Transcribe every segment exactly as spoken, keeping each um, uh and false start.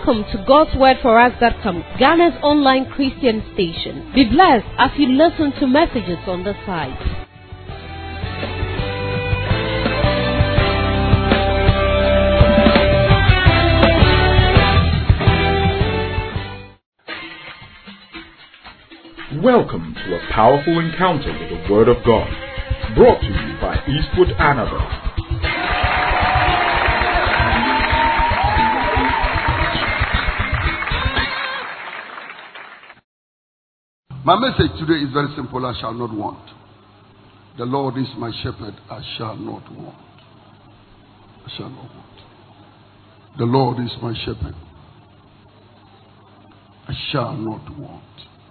Welcome to God's Word For Us dot com, Ghana's online Christian station. Be blessed as you listen to messages on the site. Welcome to a powerful encounter with the Word of God, brought to you by Eastwood Annabelle. My message today is very simple. I shall not want. The Lord is my shepherd. I shall not want. I shall not want. The Lord is my shepherd. I shall not want.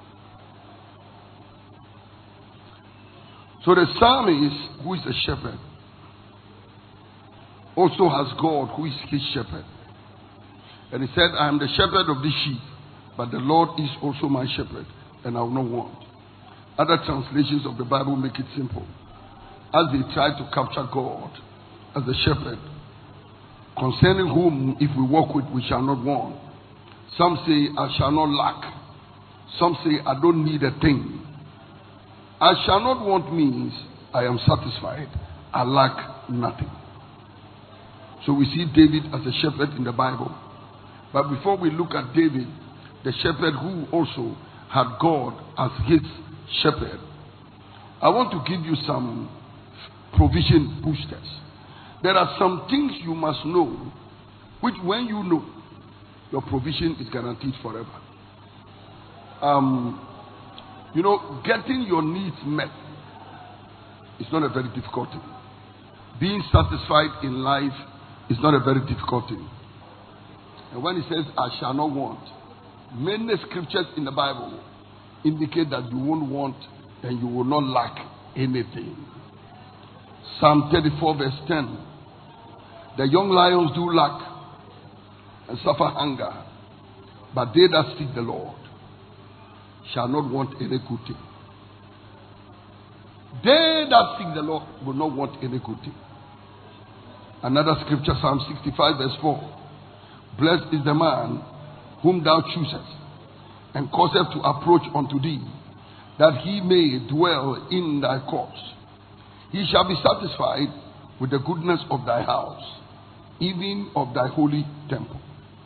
So the psalmist, who is a shepherd, also has God, who is his shepherd. And he said, I am the shepherd of the sheep, but the Lord is also my shepherd, and I will not want. Other translations of the Bible make it simple. As they try to capture God as the shepherd, concerning whom if we walk with, we shall not want. Some say, I shall not lack. Some say, I don't need a thing. I shall not want means I am satisfied. I lack nothing. So we see David as a shepherd in the Bible. But before we look at David, the shepherd who also had God as his shepherd, I want to give you some provision boosters. There are some things you must know, which when you know, your provision is guaranteed forever. Um, you know, getting your needs met is not a very difficult thing. Being satisfied in life is not a very difficult thing. And when he says, I shall not want, many scriptures in the Bible indicate that you won't want and you will not lack anything. Psalm thirty-four verse ten. The young lions do lack and suffer hunger, but they that seek the Lord shall not want any good thing. They that seek the Lord will not want any good thing. Another scripture, Psalm sixty-five verse four. Blessed is the man whom thou choosest, and causeth to approach unto thee, that he may dwell in thy courts. He shall be satisfied with the goodness of thy house, even of thy holy temple.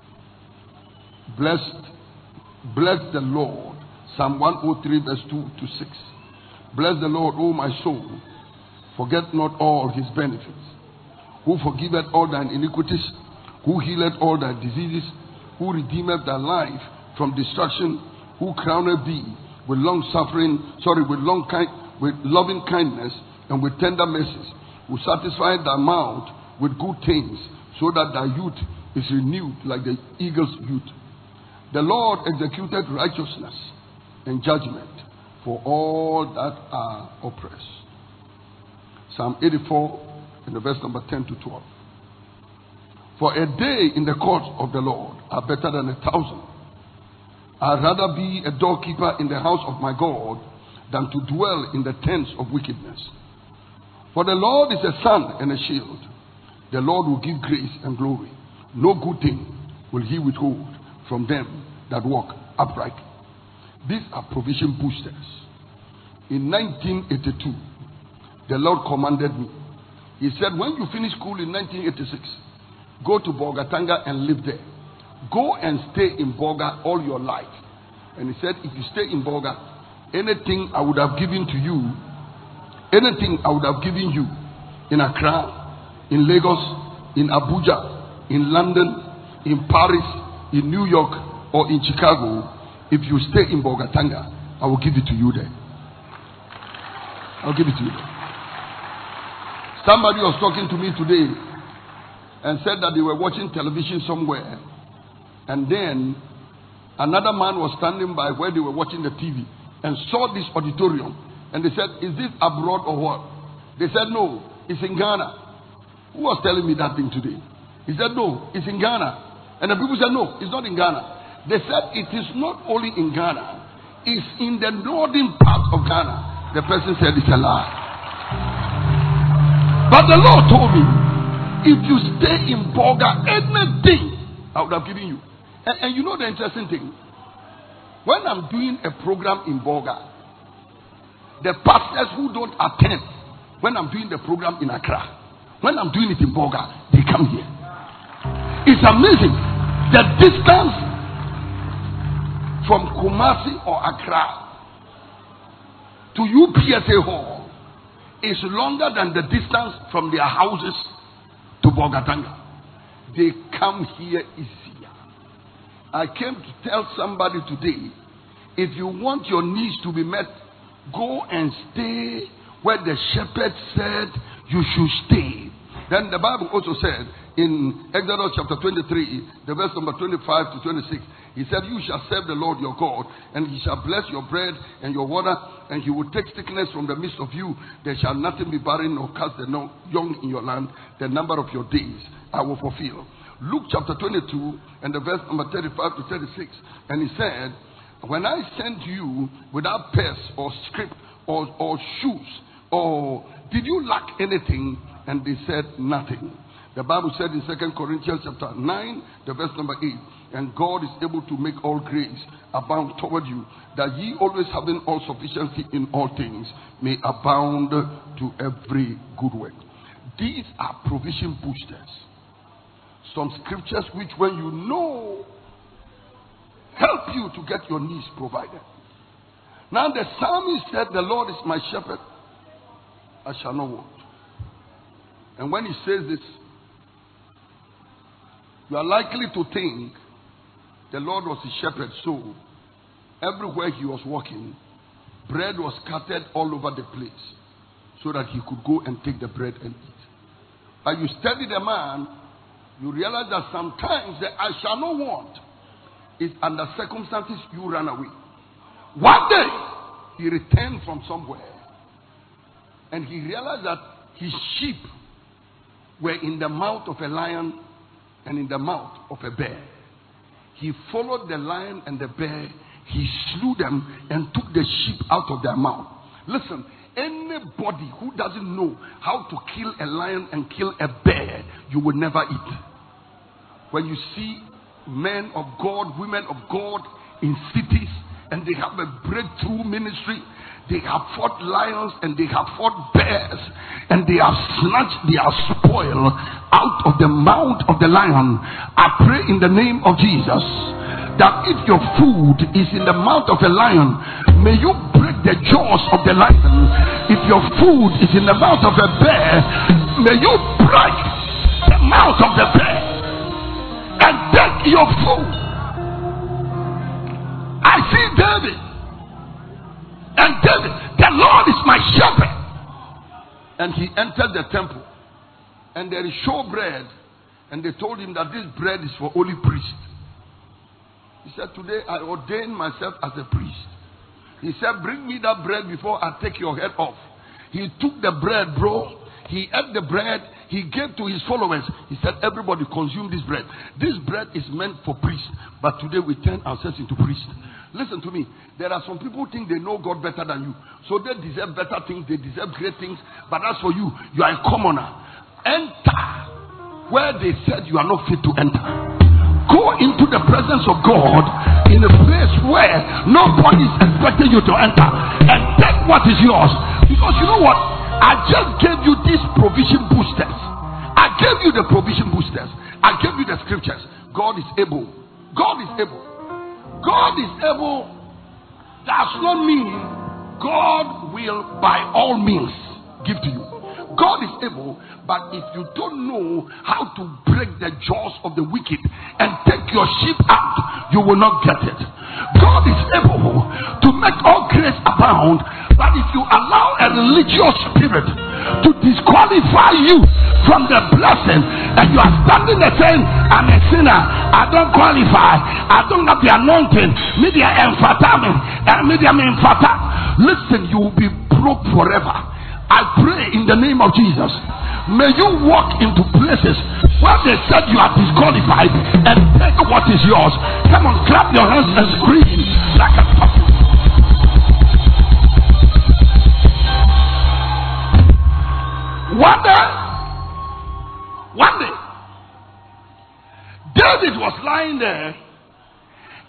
Blessed, bless the Lord. Psalm one oh three verse two to six. Bless the Lord, O my soul. Forget not all his benefits. Who forgiveth all thine iniquities, who healeth all thy diseases, who redeemeth thy life from destruction, who crowneth thee with long suffering, sorry, with long kind, with loving kindness and with tender mercies, who satisfieth thy mouth with good things, so that thy youth is renewed like the eagle's youth. The Lord executed righteousness and judgment for all that are oppressed. Psalm eighty-four, in the verse number ten to twelve. For a day in the court of the Lord are better than a thousand. I'd rather be a doorkeeper in the house of my God than to dwell in the tents of wickedness. For the Lord is a sun and a shield. The Lord will give grace and glory. No good thing will he withhold from them that walk uprightly. These are provision boosters. In nineteen eighty-two, the Lord commanded me. He said, when you finish school in nineteen eighty-six, go to Bolgatanga and live there. Go and stay in Bolga all your life. And he said, if you stay in Bolga, anything I would have given to you, anything I would have given you in Accra, in Lagos, in Abuja, in London, in Paris, in New York, or in Chicago, if you stay in Bolgatanga, I will give it to you there. I'll give it to you there. Somebody was talking to me today and said that they were watching television somewhere, and then another man was standing by where they were watching the T V and saw this auditorium, and they said, is this abroad or what? They said, no, it's in Ghana. Who was telling me that thing today? He said, no, it's in Ghana. And the people said, no, it's not in Ghana. They said, it is not only in Ghana, it's in the northern part of Ghana. The person said, it's a lie. But the Lord told me, if you stay in Bolga, anything I would have given you. And, and you know the interesting thing? When I'm doing a program in Bolga, the pastors who don't attend when I'm doing the program in Accra, when I'm doing it in Bolga, they come here. It's amazing. The distance from Kumasi or Accra to U P S A Hall is longer than the distance from their houses to Bolgatanga. They come here easier. I came to tell somebody today, if you want your needs to be met, go and stay where the shepherd said you should stay. Then the Bible also said in Exodus chapter twenty-three, the verse number twenty-five to twenty-six, he said, you shall serve the Lord your God, and he shall bless your bread and your water, and he will take sickness from the midst of you. There shall nothing be barren nor cast the young in your land. The number of your days I will fulfill. Luke chapter twenty-two and the verse number thirty-five to thirty-six, and he said, when I sent you without purse or scrip or, or shoes, or did you lack anything? And they said nothing. The Bible said in Second Corinthians chapter nine, the verse number eight, and God is able to make all grace abound toward you, that ye always having all sufficiency in all things may abound to every good work. These are provision boosters. Some scriptures which, when you know, help you to get your needs provided. Now the psalmist said, the Lord is my shepherd, I shall not want. And when he says this, you are likely to think the Lord was his shepherd, so everywhere he was walking, bread was scattered all over the place so that he could go and take the bread and eat. But you study the man, you realize that sometimes the I shall not want is under circumstances you run away. One day, he returned from somewhere and he realized that his sheep were in the mouth of a lion and in the mouth of a bear. He followed the lion and the bear. He slew them and took the sheep out of their mouth. Listen, anybody who doesn't know how to kill a lion and kill a bear, you will never eat. When you see men of God, women of God in cities, and they have a breakthrough ministry, they have fought lions and they have fought bears, and they have snatched their spoil out of the mouth of the lion. I pray in the name of Jesus that if your food is in the mouth of a lion, may you break the jaws of the lion. If your food is in the mouth of a bear, may you break the mouth of the bear and take your food. I see David. And David, the Lord is my shepherd. And he entered the temple. And there is showbread. And they told him that this bread is for only priests. He said, today I ordain myself as a priest. He said, bring me that bread before I take your head off. He took the bread, bro. He ate the bread. He gave to his followers. He said, everybody consume this bread. This bread is meant for priests. But today we turn ourselves into priests. Listen to me. There are some people who think they know God better than you. So they deserve better things. They deserve great things. But as for you, you are a commoner. Enter where they said you are not fit to enter. Go into the presence of God in a place where nobody is expecting you to enter. And take what is yours. Because you know what? I just gave you these provision boosters. I gave you the provision boosters. I gave you the scriptures. God is able. God is able. God is able does not mean God will by all means give to you. God is able, but if you don't know how to break the jaws of the wicked and take your sheep out, you will not get it. God is able to make all grace abound, but if you allow a religious spirit to disqualify you from the blessing, and you are standing there saying, I'm a sinner, I don't qualify, I don't have the anointing, media emphatami, and media emphata. Listen, you will be broke forever. I pray in the name of Jesus, may you walk into places where they said you are disqualified and take what is yours. Come on, clap your hands and scream like a puppy. One day, one day, David was lying there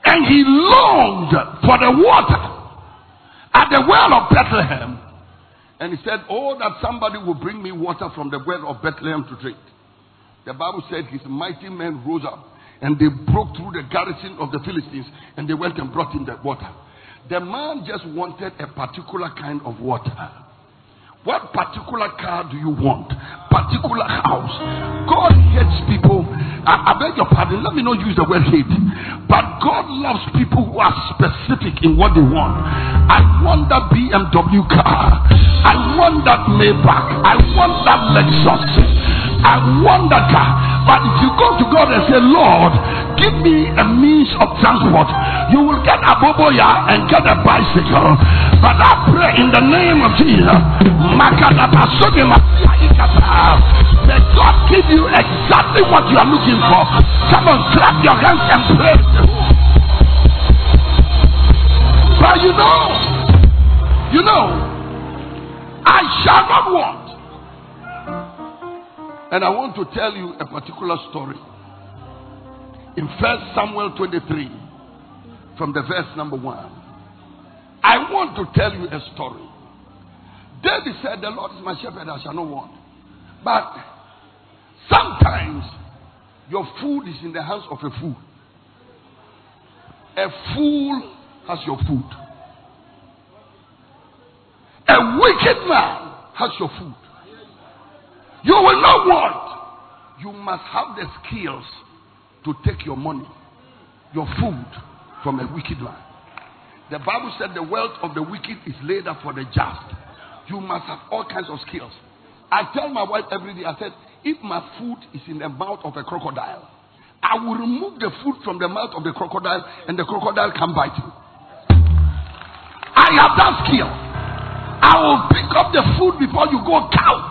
And he longed for the water at the well of Bethlehem. And he said, oh, that somebody will bring me water from the well of Bethlehem to drink. The Bible said his mighty men rose up and they broke through the garrison of the Philistines and they went and brought him the water. The man just wanted a particular kind of water. What particular car do you want? Particular house. God hates people. I, I beg your pardon. Let me not use the word hate. But God loves people who are specific in what they want. I want that B M W car. I want that Maybach. I want that Lexus. I want that car. But if you go to God and say, Lord, give me a means of transport, you will get a boboya and get a bicycle. But I pray in the name of Jesus, may God give you exactly what you are looking for. Come on, clap your hands and pray. But you know, you know, I shall not want. And I want to tell you a particular story. In First Samuel twenty-three, from the verse number one. I want to tell you a story. David said, the Lord is my shepherd, I shall not want. But sometimes your food is in the hands of a fool. A fool has your food. A wicked man has your food. You will not want. You must have the skills to take your money, your food, from a wicked man. The Bible said the wealth of the wicked is laid up for the just. You must have all kinds of skills. I tell my wife every day, I said, if my food is in the mouth of a crocodile, I will remove the food from the mouth of the crocodile and the crocodile can bite you. I have that skill. I will pick up the food before you go cow.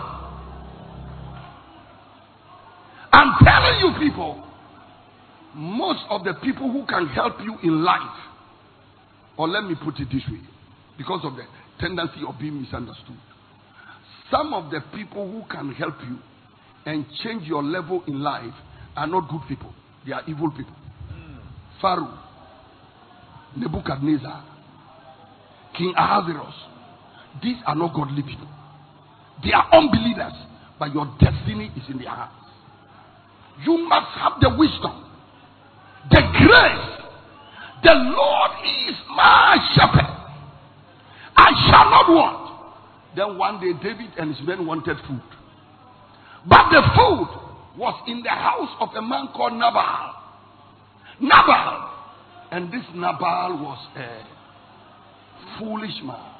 I'm telling you people, most of the people who can help you in life, or let me put it this way, because of the tendency of being misunderstood, some of the people who can help you and change your level in life are not good people. They are evil people. Mm. Pharaoh, Nebuchadnezzar, King Ahasuerus, these are not godly people. They are unbelievers, but your destiny is in their hands. You must have the wisdom, the grace. The Lord is my shepherd, I shall not want. Then one day David and his men wanted food, but the food was in the house of a man called Nabal. Nabal, and this Nabal was a foolish man,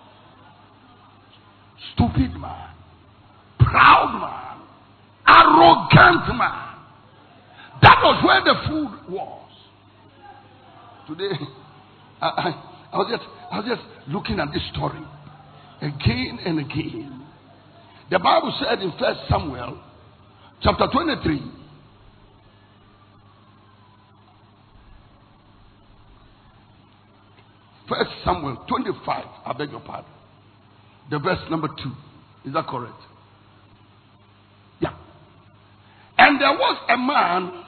stupid man, proud man, arrogant man. That was where the food was. Today, I, I, I was just I was just looking at this story again and again. The Bible said in First Samuel chapter twenty-three, First Samuel twenty-five, I beg your pardon, the verse number two. Is that correct? Yeah. And there was a man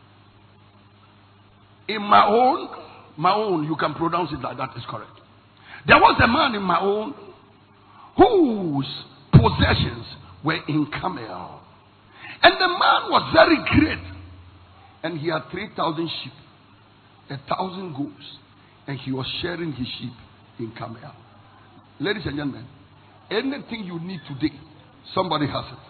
in my own, my own, you can pronounce it like that, is correct. There was a man in my own whose possessions were in Carmel. And the man was very great. And he had three thousand sheep, a thousand goats, and he was sharing his sheep in Carmel. Ladies and gentlemen, anything you need today, somebody has it.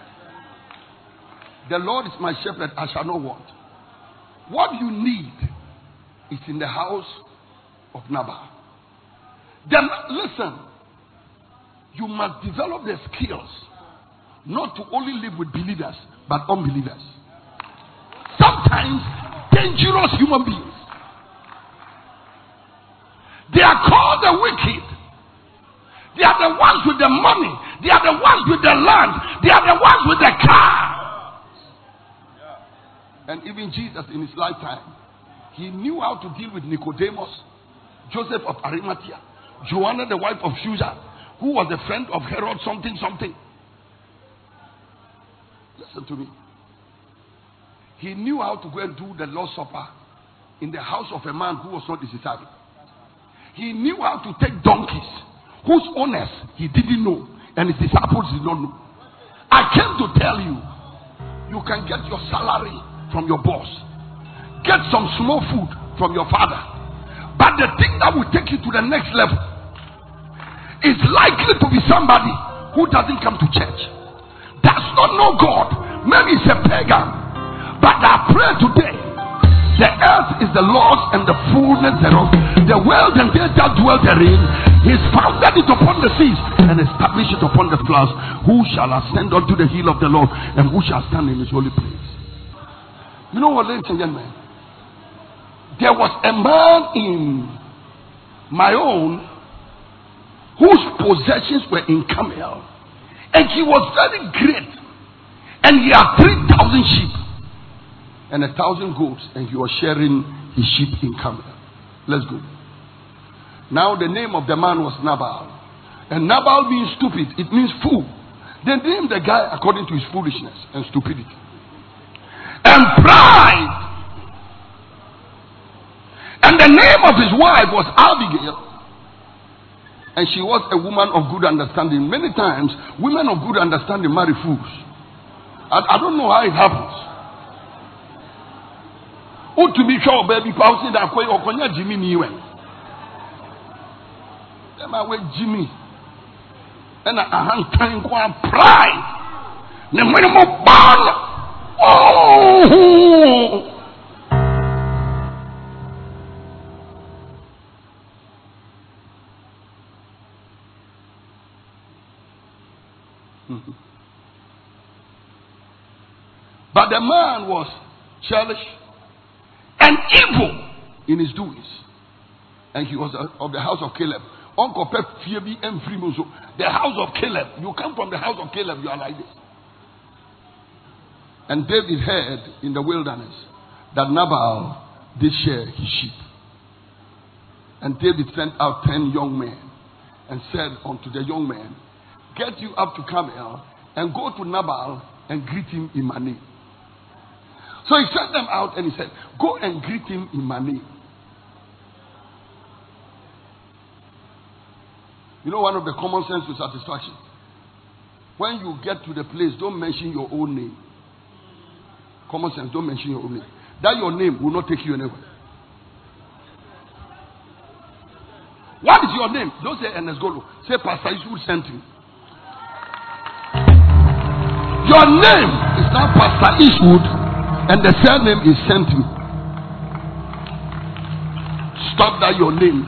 The Lord is my shepherd, I shall not want. What you need is in the house of Nabal. Then listen, you must develop the skills not to only live with believers but unbelievers. Sometimes dangerous human beings. They are called the wicked. They are the ones with the money. They are the ones with the land. They are the ones with the car. And even Jesus in his lifetime, he knew how to deal with Nicodemus, Joseph of Arimathea, Joanna the wife of Shusha, who was a friend of Herod something something. Listen to me. He knew how to go and do the Lord's Supper in the house of a man who was not his disciple. He knew how to take donkeys whose owners he didn't know and his disciples did not know. I came to tell you, you can get your salary from your boss, get some small food from your father, but the thing that will take you to the next level is likely to be somebody who doesn't come to church, does not know God, maybe he's a pagan. But I pray today, the earth is the Lord's and the fullness thereof, the world and they that dwell therein. He's founded it upon the seas and established it upon the clouds. Who shall ascend unto the hill of the Lord, and who shall stand in his holy place? You know what, ladies and gentlemen? There was a man in my own whose possessions were in Carmel, and he was very great, and he had three thousand sheep and a thousand goats, and he was sharing his sheep in Carmel. Let's go. Now the name of the man was Nabal, and Nabal means stupid. It means fool. They named the guy according to his foolishness and stupidity and pride. And the name of his wife was Abigail, and she was a woman of good understanding. Many times, women of good understanding marry fools. I, I don't know how it happens. Oh, to be sure, baby, passing that way, or Konya Jimmy Niwen. Them are with Jimmy. And I have time to pride. The minimum bond. Oh! Mm-hmm. But the man was churlish and evil in his doings, and he was of the house of Caleb. Uncle Pep Phoebe and Frimoso, the house of Caleb. You come from the house of Caleb, you are like this. And David heard in the wilderness that Nabal did share his sheep. And David sent out ten young men and said unto the young men, get you up to Carmel and go to Nabal and greet him in my name. So he sent them out and he said, go and greet him in my name. You know, one of the common sense to satisfaction, when you get to the place, don't mention your own name. Common sense, don't mention your own name. That your name will not take you anywhere. What is your name? Don't say Ernest Golo. Say Pastor Ishwood sent you. Your name is now Pastor Ishwood, and the surname is sent you. Stop that your name.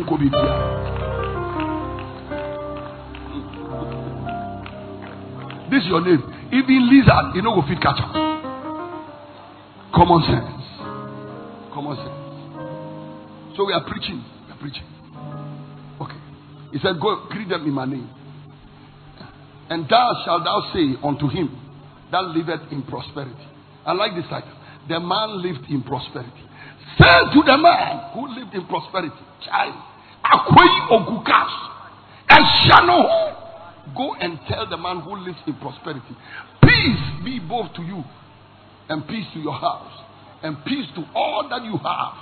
This is your name. Even lizard, you know, go fit catch up. Common sense. Common sense. So we are preaching. We are preaching. Okay. He said, go greet them in my name. And thou shalt thou say unto him that liveth in prosperity. I like this title. The man lived in prosperity. Say to the man who lived in prosperity, child, Akwei Ogukas, and Shano. Go and tell the man who lives in prosperity, peace be both to you, and peace to your house, and peace to all that you have.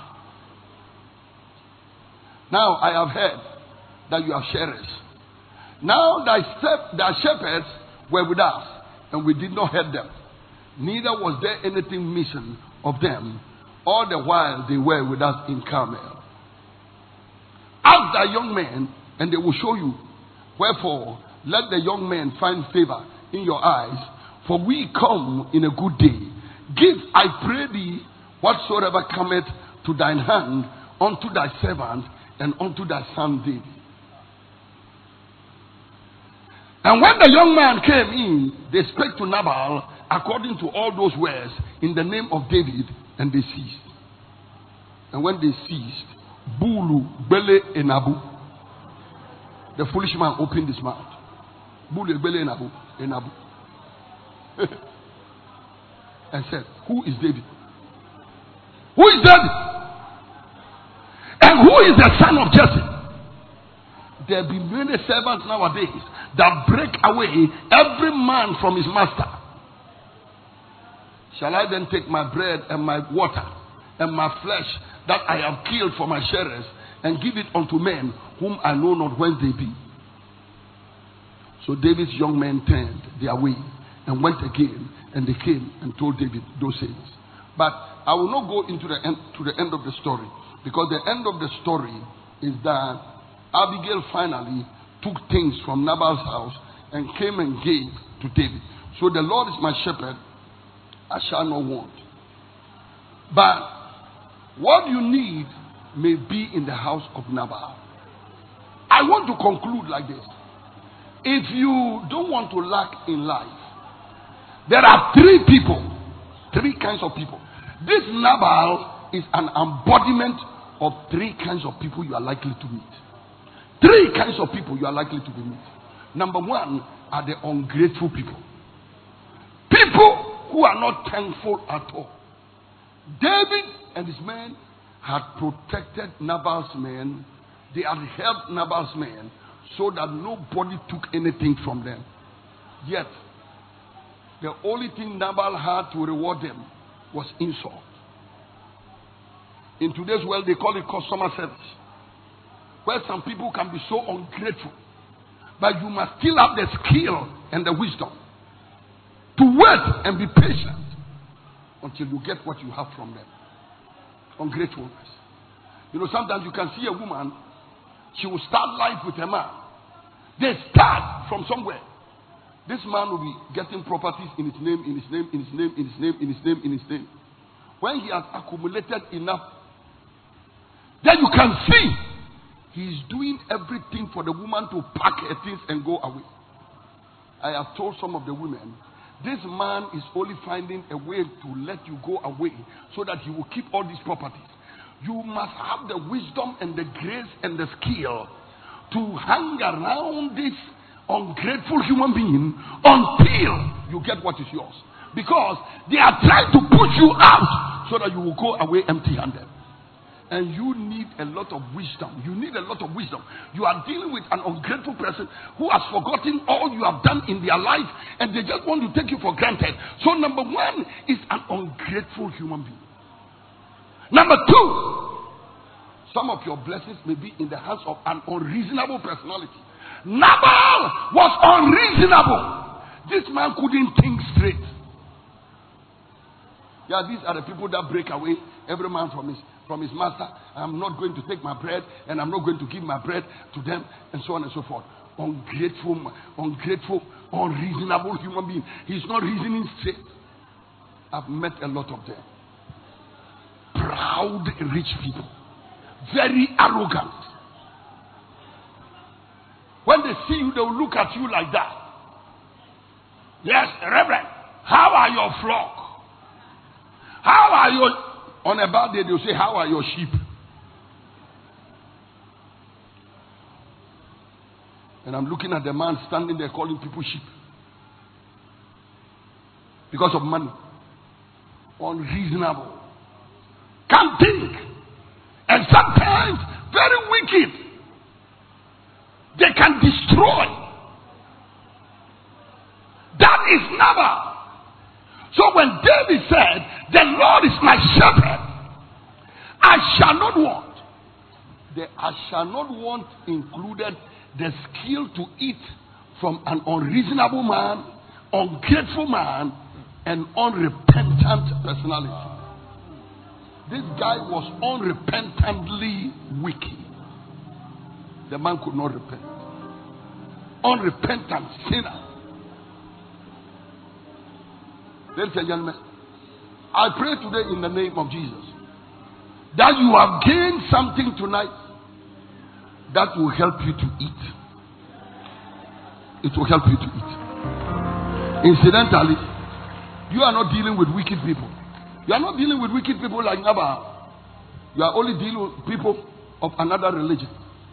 Now I have heard that you are sharers. Now thy, step, thy shepherds were with us, and we did not hurt them. Neither was there anything missing of them, all the while they were with us in Carmel. Ask thy young men, and they will show you. Wherefore, let the young men find favor in your eyes, for we come in a good day. Give, I pray thee, whatsoever cometh to thine hand unto thy servant and unto thy son David. And when the young man came in, they spake to Nabal according to all those words in the name of David, and they ceased. And when they ceased, Bulu Bele Enabu, the foolish man opened his mouth. Bulu Bele Enabu, Enabu, and said, who is David? Who is David? And who is the son of Jesse? There be many servants nowadays that break away every man from his master. Shall I then take my bread and my water and my flesh that I have killed for my sharers, and give it unto men whom I know not whence they be. So David's young men turned their way and went again, and they came and told David those things. But I will not go into the end to the end of the story, because the end of the story is that Abigail finally took things from Nabal's house and came and gave to David. So the Lord is my shepherd, I shall not want. But what you need may be in the house of Nabal. I want to conclude like this. If you don't want to lack in life, there are three people, three kinds of people. This Nabal is an embodiment of three kinds of people you are likely to meet. Three kinds of people you are likely to meet. Number one are the ungrateful people. People who are not thankful at all. David and his men had protected Nabal's men. They had helped Nabal's men so that nobody took anything from them. Yet, the only thing Nabal had to reward them was insult. In today's world, they call it customer service, where some people can be so ungrateful, but you must still have the skill and the wisdom to wait and be patient until you get what you have from them. Ungratefulness. You know, sometimes you can see a woman, she will start life with a man. They start from somewhere. This man will be getting properties in his name, in his name, in his name, in his name, in his name, in his name. When he has accumulated enough, then you can see he is doing everything for the woman to pack her things and go away. I have told some of the women, this man is only finding a way to let you go away so that he will keep all these properties. You must have the wisdom and the grace and the skill to hang around this ungrateful human being until you get what is yours. Because they are trying to push you out so that you will go away empty-handed. And you need a lot of wisdom. You need a lot of wisdom. You are dealing with an ungrateful person who has forgotten all you have done in their life, and they just want to take you for granted. So number one is an ungrateful human being. Number two, some of your blessings may be in the hands of an unreasonable personality. Nabal was unreasonable. This man couldn't think straight. Yeah, these are the people that break away every man from his from his master. I'm not going to take my bread, and I'm not going to give my bread to them, and so on and so forth. Ungrateful, ungrateful, unreasonable human being. He's not reasoning straight. I've met a lot of them. Proud, rich people. Very arrogant. When they see you, they will look at you like that. Yes, Reverend, how are your flock? How are your... On a bad day, they'll say, how are your sheep? And I'm looking at the man standing there calling people sheep. Because of money. Unreasonable. Can't think. And sometimes very wicked. They can destroy. That is Nabal. So when David said, the Lord is my shepherd, I shall not want. The I shall not want included the skill to eat from an unreasonable man, ungrateful man, and unrepentant personality. This guy was unrepentantly wicked. The man could not repent. Unrepentant sinner. Ladies and gentlemen, I pray today in the name of Jesus that you have gained something tonight that will help you to eat. It will help you to eat. Incidentally, you are not dealing with wicked people. You are not dealing with wicked people like Nabal. You are only dealing with people of another religion.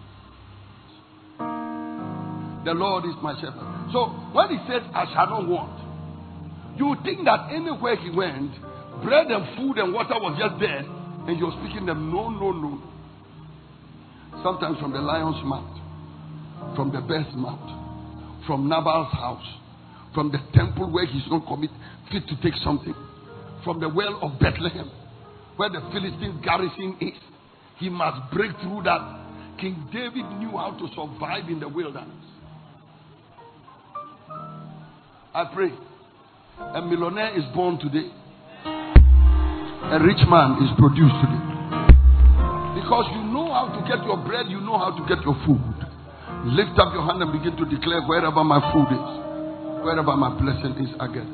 The Lord is my shepherd. So when he says, I shall not want, you would think that anywhere he went, bread and food and water was just there, and you're speaking them. No, no, no. Sometimes from the lion's mouth, from the bear's mouth, from Nabal's house, from the temple where he's not commit, fit to take something, from the well of Bethlehem, where the Philistine garrison is. He must break through that. King David knew how to survive in the wilderness. I pray a millionaire is born today. A rich man is produced today. Because you know how to get your bread, you know how to get your food. Lift up your hand and begin to declare, wherever my food is, wherever my blessing is, again.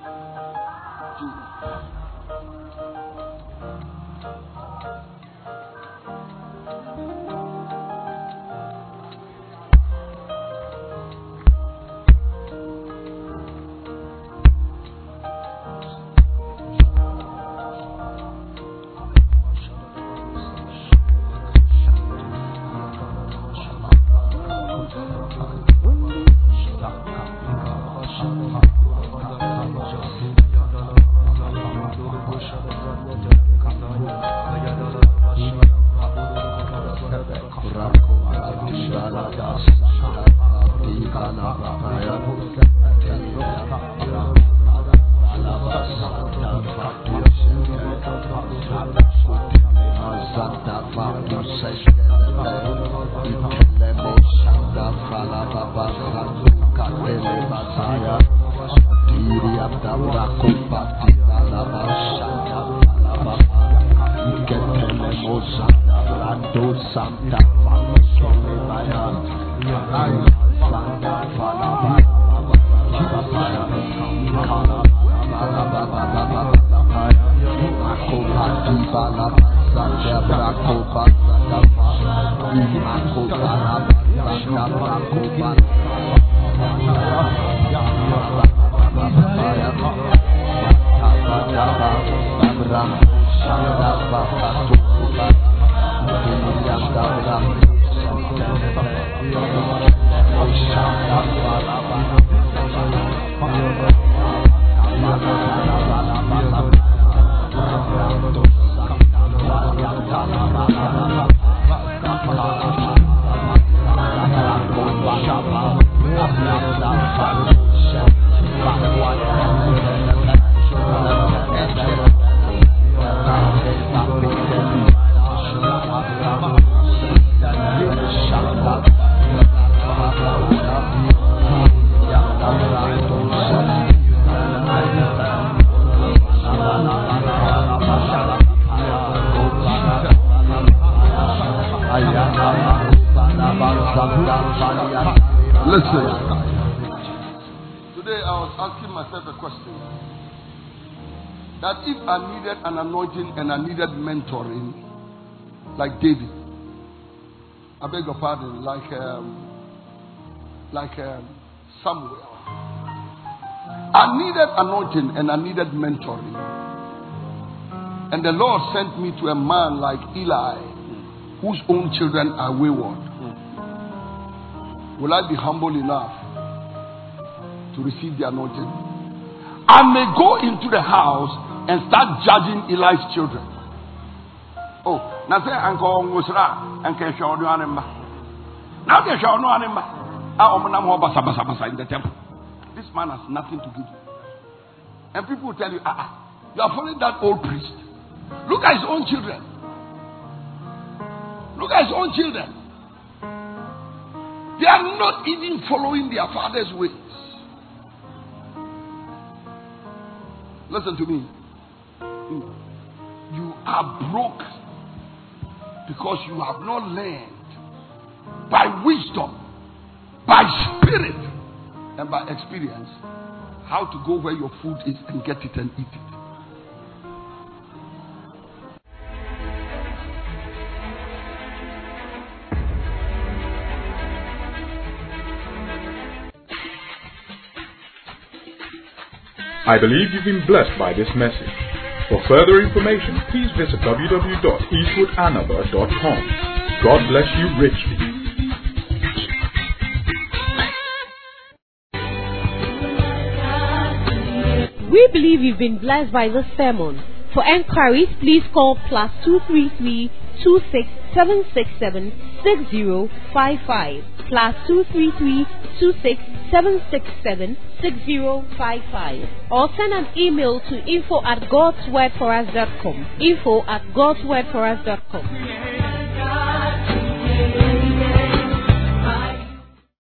An anointing and I needed mentoring like David. I beg your pardon, like um, like um, Samuel. I needed anointing and I needed mentoring. And the Lord sent me to a man like Eli, whose own children are wayward. Will I be humble enough to receive the anointing? I may go into the house and start judging Eli's children. Oh, now say Uncle Musra and Keshaw Anima. Now they shall know Anima. In the temple. This man has nothing to give you. And people will tell you, ah, ah, you are following that old priest. Look at his own children. Look at his own children. They are not even following their father's ways. Listen to me. You are broke because you have not learned by wisdom, by spirit, and by experience how to go where your food is and get it and eat it. I believe you've been blessed by this message. For further information, please visit w w w dot eastwood anaba dot com. God bless you richly. We believe you've been blessed by this sermon. For enquiries, please call plus two three three two six seven six seven six zero five five plus two three three two six seven six seven, six zero five five or send an email to info at godswordforus dot com. info at godswordforus dot com.